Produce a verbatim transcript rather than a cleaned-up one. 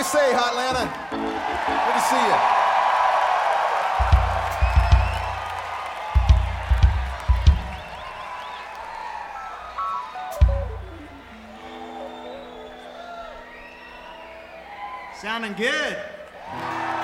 you say, Hotlanta? Good to see you. Sounding good.